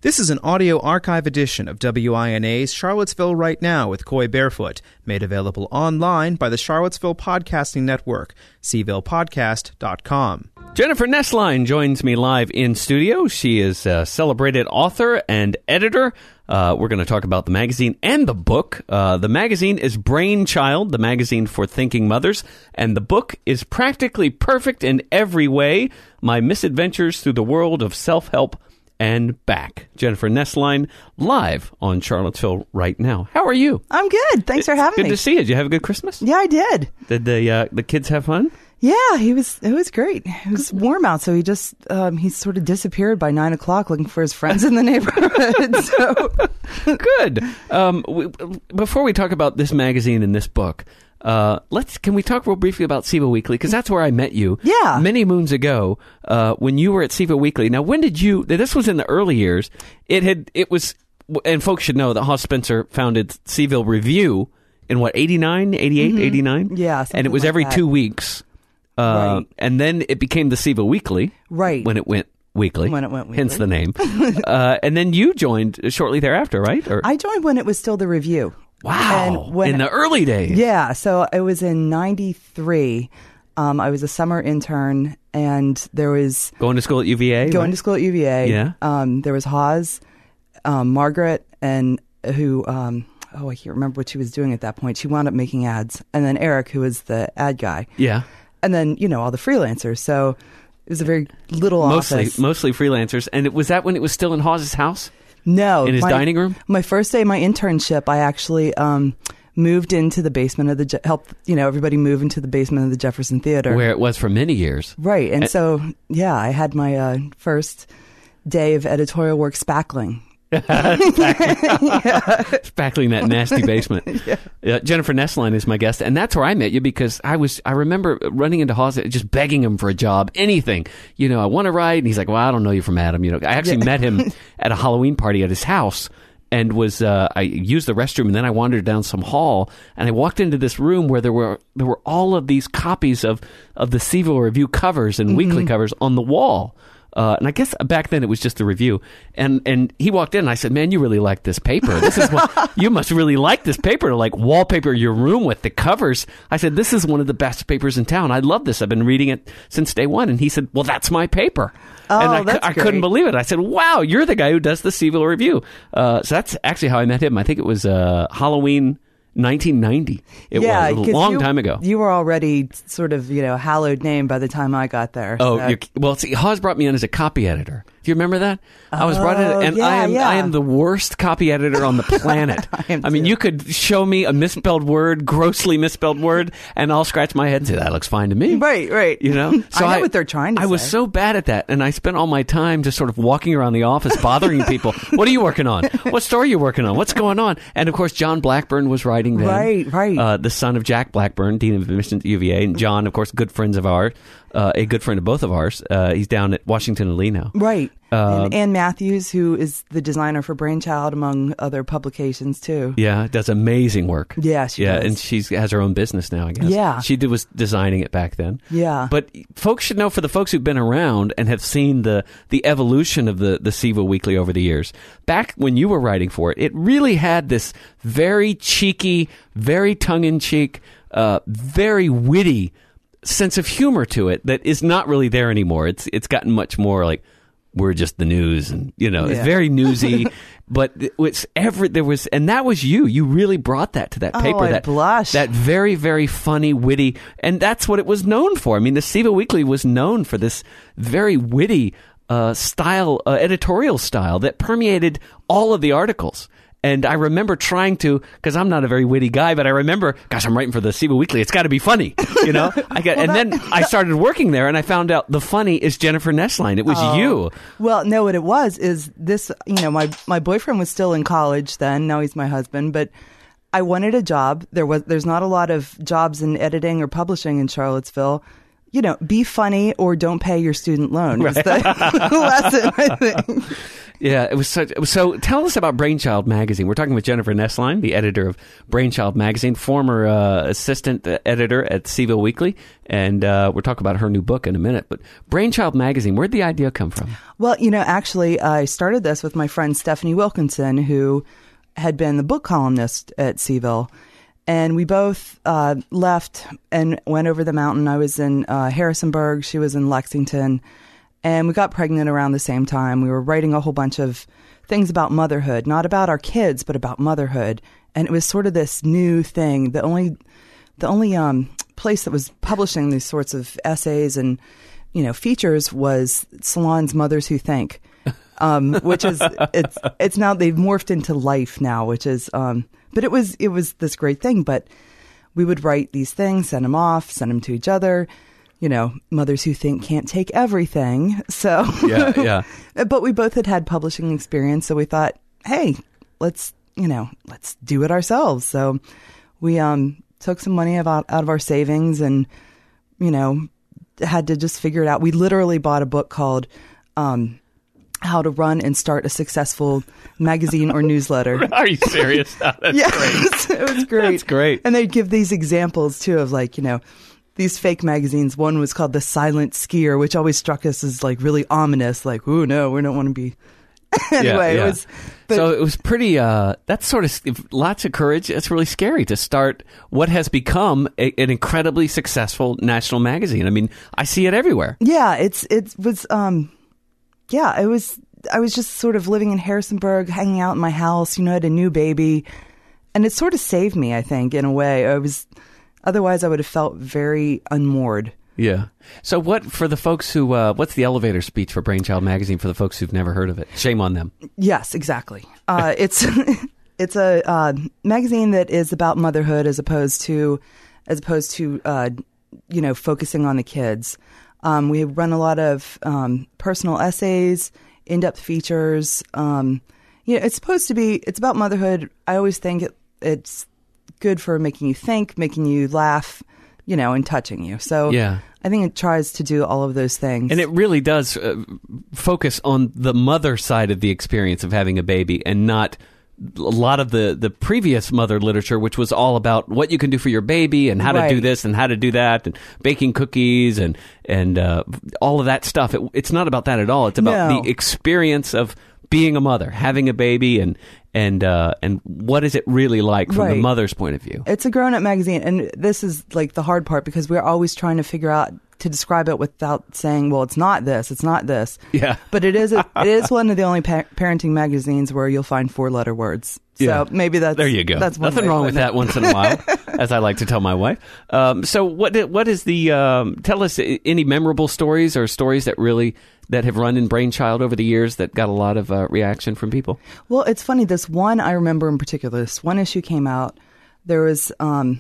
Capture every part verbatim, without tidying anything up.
This is an audio archive edition of W I N A's Charlottesville Right Now with Coy Barefoot, made available online by the Charlottesville Podcasting Network, c ville podcast dot com. Jennifer Nestline joins me live in studio. She is a celebrated author and editor. Uh, we're going to talk about the magazine and the book. Uh, the magazine is Brainchild, the magazine for thinking mothers, and the book is practically perfect in every way. My misadventures through the world of self-help and back. Jennifer Nestline, live on Charlottesville Right Now. How are you? I'm good. Thanks for having good me. Good to see you. Did you have a good Christmas? Yeah, I did. Did the uh, the kids have fun? Yeah, he was. It was great. It was warm out, so he just um, he sort of disappeared by nine o'clock, looking for his friends in the neighborhood. So good. Um, we, before we talk about this magazine and this book, uh, let's can we talk real briefly about SIVA Weekly, because that's where I met you. Yeah. Many moons ago, uh, when you were at SIVA Weekly. Now, when did you? This was in the early years. It had. It was, and folks should know that Haas Spencer founded Seville Review in what eighty-nine, eighty-eight, mm-hmm. eighty-nine. Yeah, and it was like every that. two weeks. Uh, right. And then it became the SIVA Weekly. Right. When it went weekly. When it went weekly. Hence the name. uh, and then you joined shortly thereafter, right? Or, I joined when it was still the Review. wow. And when, in the early days. Yeah. So it was in ninety-three. Um, I was a summer intern, and there was Going to school at U V A? going right? to school at U V A. Yeah. Um, there was Haas, um, Margaret, and who. Um, oh, I can't remember what she was doing at that point. She wound up making ads, and then Eric, who was the ad guy. Yeah. And then, you know, all the freelancers. So it was a very little Mostly, office. mostly freelancers. And it, was that when it was still in Hawes's house? No. In his my, dining room? My first day of my internship, I actually um, moved into the basement of the, Je- helped, you know, everybody move into the basement of the Jefferson Theater. Where it was for many years. Right. And, And- so, yeah, I had my uh, first day of editorial work spackling. Spackling that nasty basement. Yeah. Uh, Jennifer Nestline is my guest, and that's where I met you, because I was I remember running into Haas, just begging him for a job, anything. You know, I want to write, and he's like, "Well, I don't know you from Adam." You know, I actually Yeah. met him at a Halloween party at his house, and was uh, I used the restroom, and then I wandered down some hall, and I walked into this room where there were there were all of these copies of of the Seville Review covers and mm-hmm. weekly covers on the wall. Uh, and I guess back then it was just the Review. And and he walked in and I said, "Man, you really like this paper. This is what you must really like this paper to like wallpaper your room with the covers." I said, "This is one of the best papers in town. I love this. I've been reading it since day one." And he said, "Well, that's my paper." Oh, and I, that's I great. couldn't believe it. I said, "Wow, you're the guy who does the Seville Review." Uh, so that's actually how I met him. I think it was uh, Halloween nineteen ninety. It yeah, was a 'cause long you, time ago. You were already sort of, you know, hallowed name by the time I got there. Oh, so. you're, well, see, Haas brought me in as a copy editor. Do you remember that? I was brought Oh, in, and yeah, I am yeah. I am the worst copy editor on the planet. I am I mean, too. you could show me a misspelled word, grossly misspelled word, and I'll scratch my head and say, "That looks fine to me." Right, right. You know? So I know what they're trying to I was say. so bad at that, and I spent all my time just sort of walking around the office, bothering people. What are you working on? What story are you working on? What's going on? And, of course, John Blackburn was writing then. Right, right. Uh, the son of Jack Blackburn, Dean of Admissions at U V A, and John, of course, good friends of ours, uh, a good friend of both of ours. Uh, he's down at Washington and Lee now. Right. Uh, and Ann Matthews, who is the designer for Brainchild, among other publications, too. Yeah, does amazing work. Yeah, she yeah, does. and she has her own business now, I guess. Yeah. She did, was designing it back then. Yeah. But folks should know, for the folks who've been around and have seen the, the evolution of the, the SIVA Weekly over the years, back when you were writing for it, it really had this very cheeky, very tongue-in-cheek, uh, very witty sense of humor to it that is not really there anymore. It's It's gotten much more like, we're just the news, and you know, Yeah. it's very newsy. But it's every there was, and that was you. You really brought that to that Oh, paper. I that blush. that very, very funny, witty, and that's what it was known for. I mean, the SIVA Weekly was known for this very witty uh, style, uh, editorial style that permeated all of the articles. And I remember trying to, because I'm not a very witty guy, but I remember, gosh, I'm writing for the SIVA Weekly. It's got to be funny, you know. I got, Well, and that- then I started working there, and I found out the funny is Jennifer Nestline. It was Oh. you. Well, no, what it was is this, you know, my, my boyfriend was still in college then. Now he's my husband. But I wanted a job. There was There's not a lot of jobs in editing or publishing in Charlottesville. you know, be funny or don't pay your student loan. Is the lesson, I think. Yeah, it was such. So, tell us about Brainchild Magazine. We're talking with Jennifer Nestline, the editor of Brainchild Magazine, former uh, assistant editor at Seaville Weekly, and uh, we'll talk about her new book in a minute. But Brainchild Magazine, where'd the idea come from? Well, you know, actually, I started this with my friend Stephanie Wilkinson, who had been the book columnist at Seaville. And we both uh, left and went over the mountain. I was in uh, Harrisonburg. She was in Lexington. And we got pregnant around the same time. We were writing a whole bunch of things about motherhood, not about our kids, but about motherhood. And it was sort of this new thing. The only, the only um, place that was publishing these sorts of essays and, you know, features was Salon's Mothers Who Think, um, which is it's it's now they've morphed into Life now, which is. Um, but it was it was this great thing. But we would write these things, send them off, send them to each other. You know, mothers who think can't take everything. So, yeah, yeah. But we both had had publishing experience, so we thought, hey, let's, you know, let's do it ourselves. So we um, took some money about, out of our savings and, you know, had to just figure it out. We literally bought a book called um, How to Run and Start a Successful Magazine or Newsletter. Are you serious? Oh, that's yes, great. It was great. That's great. And they'd give these examples, too, of like, you know, these fake magazines. One was called The Silent Skier, which always struck us as like really ominous. Like, oh no, we don't want to be. Anyway, yeah, yeah. it was. But, so it was pretty. Uh, that's sort of lots of courage. It's really scary to start what has become a, an incredibly successful national magazine. I mean, I see it everywhere. Yeah, it's it was. Um, yeah, it was. I was just sort of living in Harrisonburg, hanging out in my house. You know, I had a new baby, and it sort of saved me. I think in a way, I was. Otherwise, I would have felt very unmoored. Yeah. So what, for the folks who, uh, what's the elevator speech for Brainchild Magazine for the folks who've never heard of it? Shame on them. Yes, exactly. Uh, it's it's a uh, magazine that is about motherhood as opposed to, as opposed to, uh, you know, focusing on the kids. Um, we run a lot of um, personal essays, in-depth features. Um, you know, it's supposed to be, it's about motherhood. I always think it, it's good for making you think, making you laugh, you know, and touching you. So yeah. I think it tries to do all of those things. And it really does uh, focus on the mother side of the experience of having a baby and not a lot of the, the previous mother literature, which was all about what you can do for your baby and how right. to do this and how to do that and baking cookies and, and uh, all of that stuff. It, it's not about that at all. It's about no. the experience of being a mother, having a baby, and and uh, and what is it really like from right. the mother's point of view? It's a grown-up magazine, and this is like the hard part because we're always trying to figure out to describe it without saying, "Well, it's not this, it's not this." Yeah, but it is. A, it is one of the only pa- parenting magazines where you'll find four-letter words. So yeah. maybe that's there. You go. That's one nothing wrong with that once in a while, as I like to tell my wife. Um, so what? What is the? Um, tell us any memorable stories or stories that really. That have run in Brainchild over the years that got a lot of uh, reaction from people? Well, it's funny. This one I remember in particular, this one issue came out. There was, um,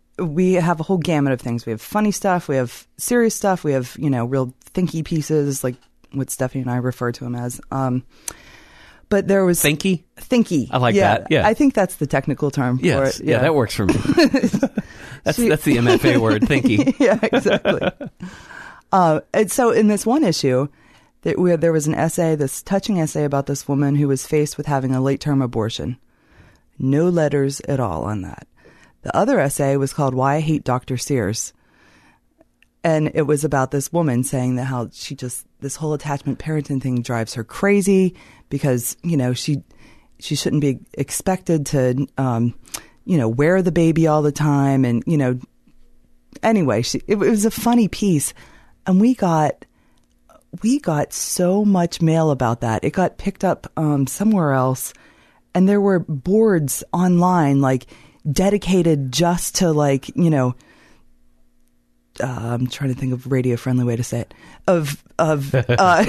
we have a whole gamut of things. We have funny stuff. We have serious stuff. We have, you know, real thinky pieces, like what Stephanie and I refer to them as. Um, but there was... Thinky? Thinky. I like yeah, that. Yeah. I think that's the technical term yes. for it. Yeah. yeah, that works for me. that's, she, that's the M F A word, thinky. Yeah, exactly. uh, and so in this one issue... There was an essay, this touching essay about this woman who was faced with having a late-term abortion. No letters at all on that. The other essay was called Why I Hate Doctor Sears. And it was about this woman saying that how she just, this whole attachment parenting thing drives her crazy because, you know, she she shouldn't be expected to, um, you know, wear the baby all the time. And, you know, anyway, she, it, it was a funny piece. And we got... We got so much mail about that. It got picked up um, somewhere else. And there were boards online, like, dedicated just to, like, you know, uh, I'm trying to think of a radio-friendly way to say it, of, of uh,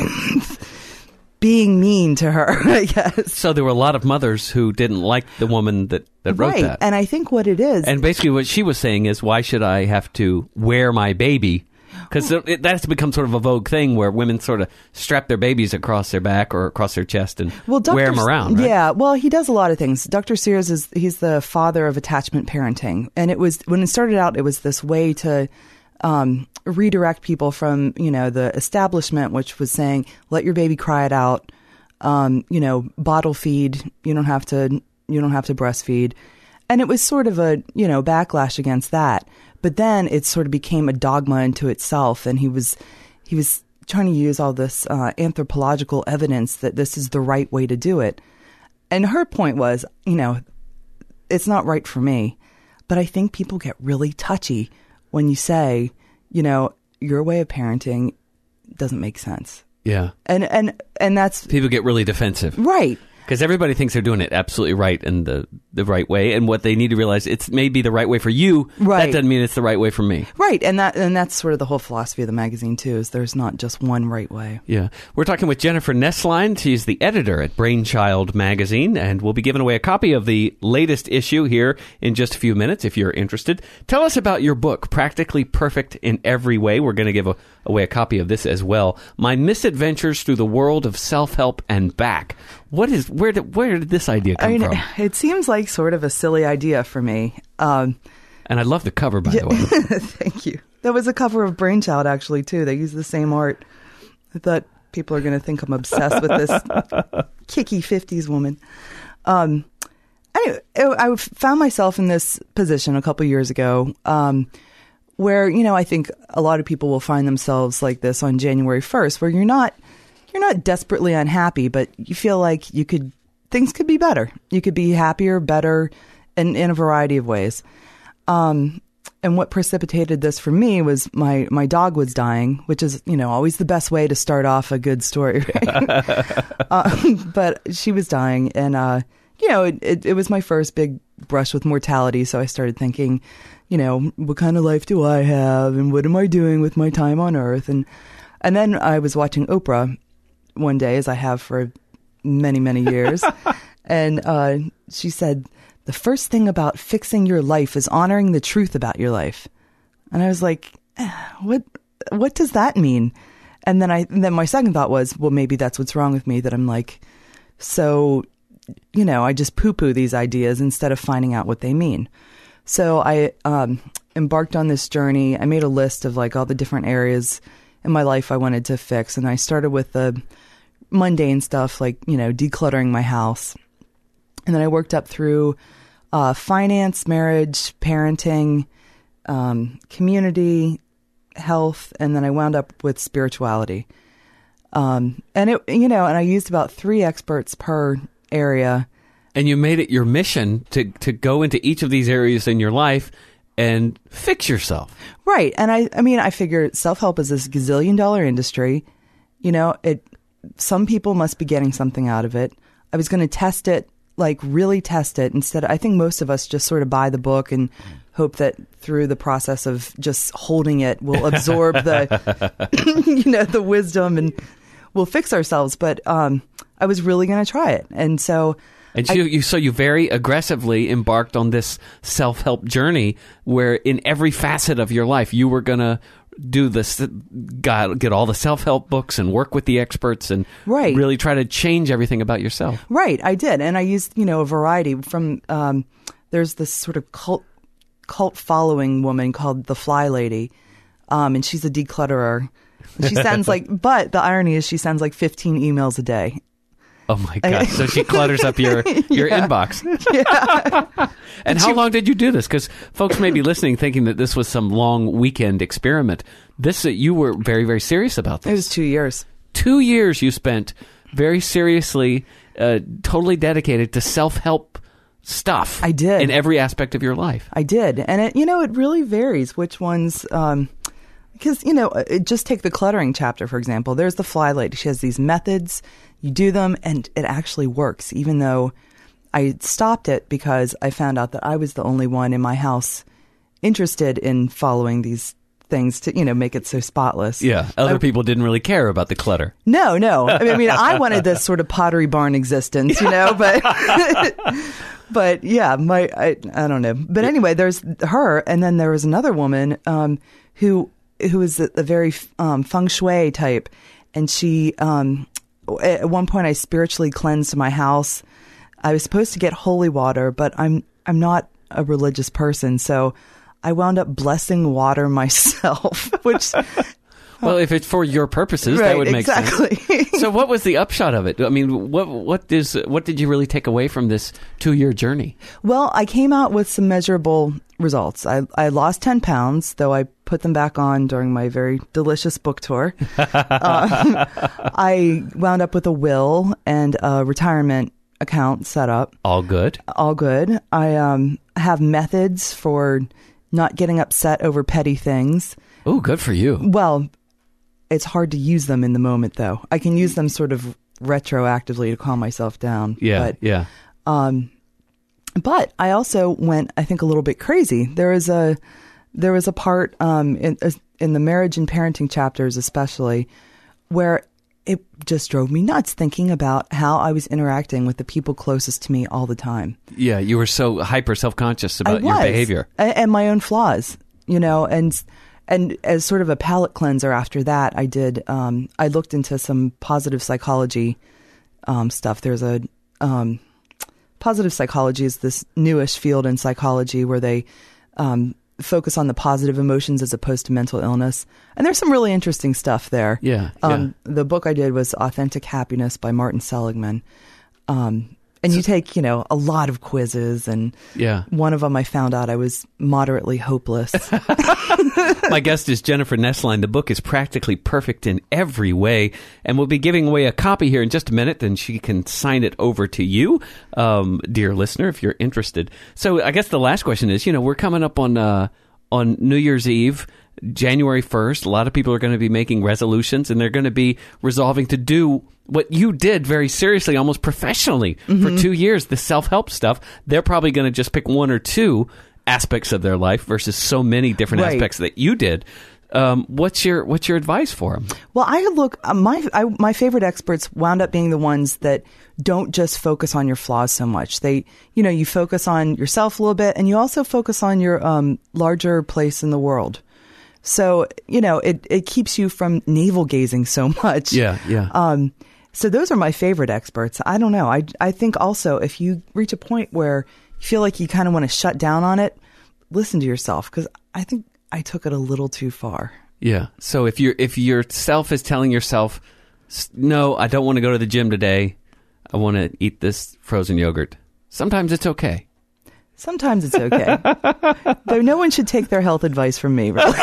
being mean to her, I guess. So there were a lot of mothers who didn't like the woman that, that wrote right. that. And I think what it is... And basically what she was saying is, why should I have to wear my baby? Because that has become sort of a vogue thing where women sort of strap their babies across their back or across their chest and well, wear them around, right? Yeah, well, he does a lot of things. Doctor Sears is he's the father of attachment parenting, and it was when it started out, it was this way to um, redirect people from, you know, the establishment, which was saying, let your baby cry it out, um, you know, bottle feed, you don't have to, you don't have to breastfeed. And it was sort of a, you know, backlash against that. But then it sort of became a dogma unto itself. And he was, he was trying to use all this uh, anthropological evidence that this is the right way to do it. And her point was, you know, it's not right for me. But I think people get really touchy when you say, you know, your way of parenting doesn't make sense. Yeah. And and and that's... People get really defensive. Right. Because everybody thinks they're doing it absolutely right and the, the right way. And what they need to realize, it's maybe the right way for you. Right. That doesn't mean it's the right way for me. Right. And that and that's sort of the whole philosophy of the magazine, too, is there's not just one right way. Yeah. We're talking with Jennifer Nestline. She's the editor at Brainchild Magazine, and we'll be giving away a copy of the latest issue here in just a few minutes if you're interested. Tell us about your book, Practically Perfect in Every Way. We're going to give a, away a copy of this as well. My Misadventures Through the World of Self-Help and Back. What is where did where did this idea come I mean, from? It seems like sort of a silly idea for me. Um, and I love the cover, by the way. Thank you. That was a cover of Brainchild, actually, too. They use the same art. I thought people are going to think I'm obsessed with this kicky fifties woman. Um, anyway, I found myself in this position a couple years ago um, where, you know, I think a lot of people will find themselves like this on January first, where you're not You're not desperately unhappy, but you feel like you could, things could be better. You could be happier, better, in, in a variety of ways. Um, and what precipitated this for me was my, my dog was dying, which is, you know, always the best way to start off a good story, right? um, but she was dying, and, uh, you know, it, it, it was my first big brush with mortality. So I started thinking, you know, what kind of life do I have, and what am I doing with my time on Earth? And, and then I was watching Oprah one day, as I have for many, many years. and uh, she said, the first thing about fixing your life is honoring the truth about your life. And I was like, eh, what what does that mean? And then I and then my second thought was, well, maybe that's what's wrong with me, that I'm like, so, you know, I just poo-poo these ideas instead of finding out what they mean. So I um, embarked on this journey. I made a list of like all the different areas in my life I wanted to fix. And I started with the mundane stuff, like, you know, decluttering my house. And then I worked up through uh, finance, marriage, parenting, um, community, health, and then I wound up with spirituality. Um, and it, you know, and I used about three experts per area. And you made it your mission to, to go into each of these areas in your life and fix yourself. Right. And I, I mean, I figure self-help is this gazillion dollar industry. You know, it, some people must be getting something out of it. I was going to test it, like really test it instead. I think most of us just sort of buy the book and hope that through the process of just holding it, we'll absorb the, you know, the wisdom and we'll fix ourselves. But um, I was really going to try it. And so And so, I, you, so you very aggressively embarked on this self-help journey where in every facet of your life, you were going to do this, got, get all the self-help books and work with the experts and right. really try to change everything about yourself. Right, I did. And I used, you know, a variety from, um, there's this sort of cult, cult following woman called the Fly Lady. Um, and she's a declutterer. She sends like, but the irony is she sends like fifteen emails a day. Oh my gosh! So she clutters up your your yeah. inbox. Yeah. And how long did you do this? Because folks may be listening, thinking that this was some long weekend experiment. This uh, you were very very serious about this. It was two years. Two years you spent very seriously, uh, totally dedicated to self-help stuff. I did in every aspect of your life. I did, and it you know it really varies which ones. Um, Because, you know, just take the cluttering chapter, for example. There's the Fly Lady. She has these methods. You do them, and it actually works, even though I stopped it because I found out that I was the only one in my house interested in following these things to, you know, make it so spotless. Yeah, other I, people didn't really care about the clutter. No, no. I mean, I wanted this sort of Pottery Barn existence, you know, but... But yeah, my I, I don't know. But anyway, there's her, and then there was another woman um, who... who was a, a very um, feng shui type. And she, um, at one point I spiritually cleansed my house. I was supposed to get holy water, but I'm, I'm not a religious person. So I wound up blessing water myself, which... Well, if it's for your purposes, right, that would make exactly. sense. So what was the upshot of it? I mean, what what is what did you really take away from this two-year journey? Well, I came out with some measurable results. I, I lost ten pounds, though I put them back on during my very delicious book tour. uh, I wound up with a will and a retirement account set up. All good. All good. I um, have methods for not getting upset over petty things. Oh, good for you. Well, it's hard to use them in the moment, though. I can use them sort of retroactively to calm myself down. Yeah, but, yeah. Um, but I also went, I think, a little bit crazy. There was a there was a part um, in in the marriage and parenting chapters, especially, where it just drove me nuts thinking about how I was interacting with the people closest to me all the time. Yeah, you were so hyper self-conscious about I your was, behavior and, and my own flaws, you know, and. And as sort of a palate cleanser after that, I did, um, I looked into some positive psychology um, stuff. There's a, um, positive psychology is this newish field in psychology where they um, focus on the positive emotions as opposed to mental illness. And there's some really interesting stuff there. Yeah, um, yeah. The book I did was Authentic Happiness by Martin Seligman. Um, and you take, you know, a lot of quizzes, and yeah. one of them I found out I was moderately hopeless. My guest is Jennifer Nestline. The book is practically perfect in every way, and we'll be giving away a copy here in just a minute, and she can sign it over to you, um, dear listener, if you're interested. So I guess the last question is, you know, we're coming up on uh, on New Year's Eve, January first. A lot of people are going to be making resolutions, and they're going to be resolving to do what you did very seriously, almost professionally, mm-hmm. for two years, the self-help stuff. They're probably going to just pick one or two aspects of their life versus so many different right. aspects that you did. Um, what's your what's your advice for them? Well, I look uh, my I, my favorite experts wound up being the ones that don't just focus on your flaws so much. They, you know, you focus on yourself a little bit, and you also focus on your um, larger place in the world. So, you know, it it keeps you from navel gazing so much. Yeah, yeah. Um, so those are my favorite experts. I don't know. I I think also if you reach a point where you feel like you kind of want to shut down on it, listen to yourself, because I think I took it a little too far. Yeah. So if you're if yourself is telling yourself, no, I don't want to go to the gym today, I want to eat this frozen yogurt, sometimes it's okay. Sometimes it's okay. Though no one should take their health advice from me, really.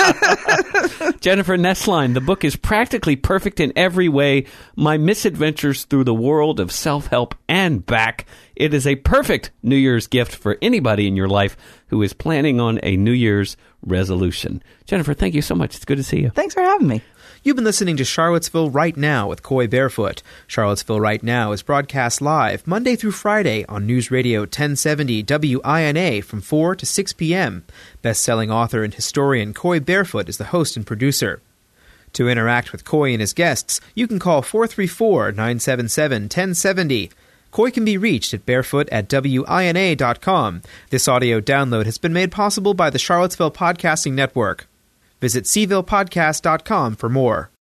Jennifer Nestline, the book is practically perfect in every way. My misadventures through the world of self-help and back. It is a perfect New Year's gift for anybody in your life who is planning on a New Year's resolution. Jennifer, thank you so much. It's good to see you. Thanks for having me. You've been listening to Charlottesville Right Now with Coy Barefoot. Charlottesville Right Now is broadcast live Monday through Friday on News Radio ten seventy W I N A from four to six p.m. Best-selling author and historian Coy Barefoot is the host and producer. To interact with Coy and his guests, you can call four three four, nine seven seven, one zero seven zero. Coy can be reached at barefoot at W I N A dot com. This audio download has been made possible by the Charlottesville Podcasting Network. Visit C ville podcast dot com for more.